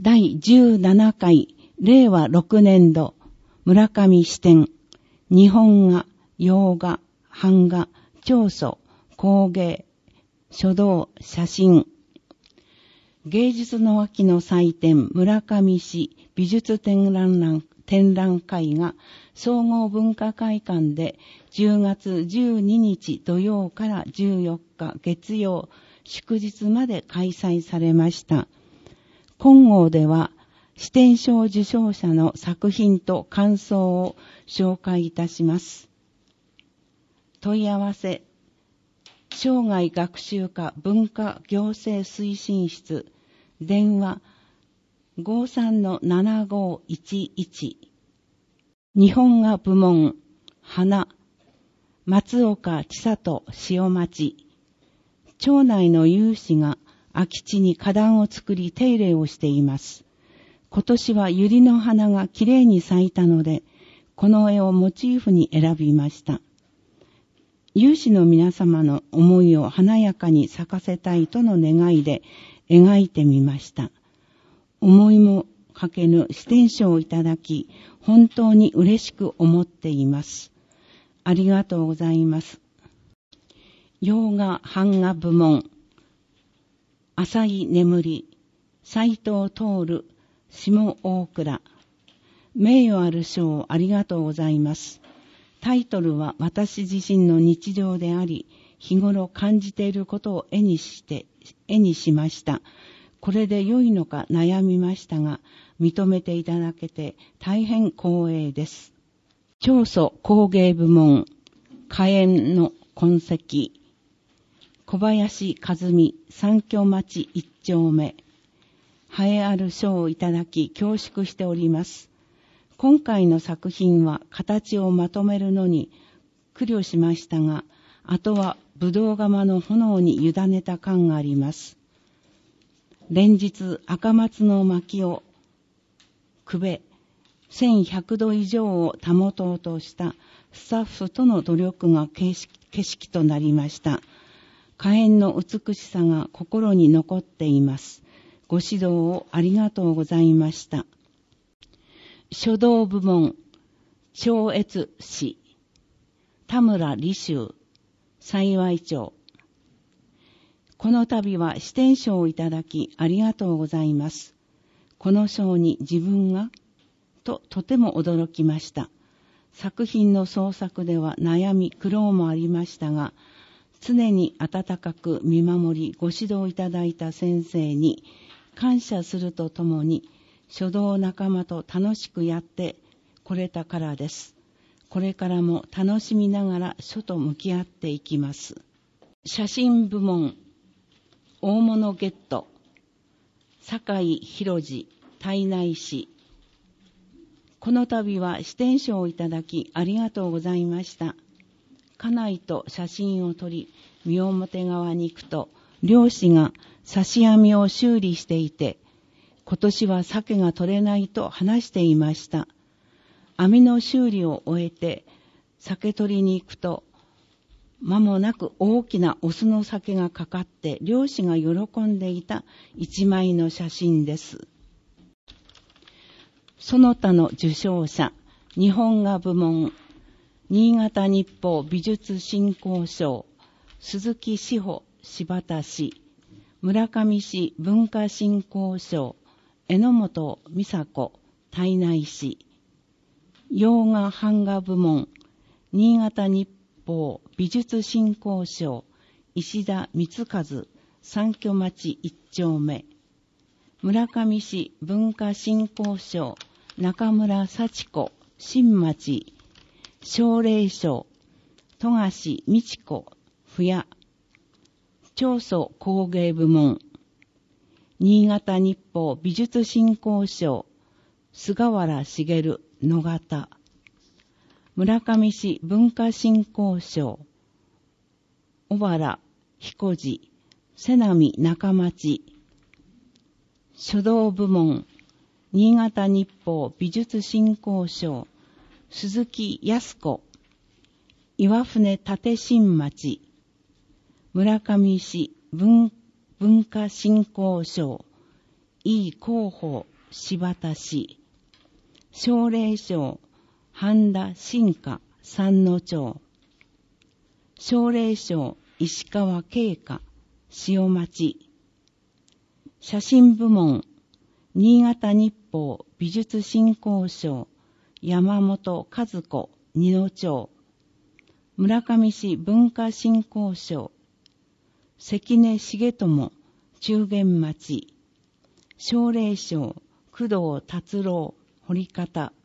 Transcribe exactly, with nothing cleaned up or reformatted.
だいじゅうななかいれいわろくねんど村上支店日本画、洋画、版画、彫塑、工芸、書道、写真芸術の秋の祭典村上市美術展覧展覧会が総合文化会館でじゅうがつじゅうににち土曜からじゅうよっか月曜祝日まで開催されました。今号では支店賞受賞者の作品と感想を紹介いたします。問い合わせ生涯学習科文化行政推進室電話 ごさんのななごいちいち 日本画部門花松岡千里塩町町内の有志が空き地に花壇を作り手入れをしています。今年は百合の花がきれいに咲いたのでこの絵をモチーフに選びました。有志の皆様の思いを華やかに咲かせたいとの願いで描いてみました。思いもかけぬ支店賞をいただき、本当に嬉しく思っています。ありがとうございます。洋画版画部門、浅い眠り、斉藤徹、下大倉。名誉ある賞をありがとうございます。タイトルは私自身の日常であり、日頃感じていることを絵にして、絵にしました。これで良いのか悩みましたが、認めていただけて大変光栄です。彫塑工芸部門、火炎の痕跡、小林和美、三居町一丁目、栄えある賞をいただき恐縮しております。今回の作品は形をまとめるのに苦慮しましたが、あとはぶどう窯の炎に委ねた感があります。連日赤松の薪をくべ、せんひゃくど以上を保とうとしたスタッフとの努力が景色、景色となりました。火炎の美しさが心に残っています。ご指導をありがとうございました。書道部門、超越市、田村李州、幸町。この度は支店賞をいただきありがとうございます。この賞に自分がととても驚きました。作品の創作では悩み苦労もありましたが、常に温かく見守りご指導いただいた先生に感謝するとともに、書道仲間と楽しくやってこれたからです。これからも楽しみながら書と向き合っていきます。写真部門、大物ゲット、酒井博次、胎内市。この度は支店賞をいただきありがとうございました。家内と写真を撮り、三表側に行くと、漁師が刺し網を修理していて、今年は鮭が取れないと話していました。網の修理を終えて、鮭取りに行くと、間もなく大きなオスの鮭がかかって、漁師が喜んでいた一枚の写真です。その他の受賞者、日本画部門、新潟日報美術振興賞、鈴木志保柴田市、村上市文化振興賞、榎本美佐子胎内市、洋画版画部門、新潟日報美術振興賞、石田光和三居町一丁目、村上市文化振興賞、中村幸子新町、奨励賞、富樫美智子府屋、彫塑工芸部門、新潟日報美術振興賞、菅原茂野方、村上市文化振興賞、小原彦次瀬波中町、書道部門、新潟日報美術振興賞、鈴木康子、岩船立新町、村上市 文, 文化振興賞、井広報柴田市、奨励賞、半田新家三野町、奨励賞、石川慶香、塩町、写真部門、新潟日報美術振興賞、山本和子、二野町、村上市文化振興賞、関根重友、中元町、奨励賞、工藤達郎、堀方、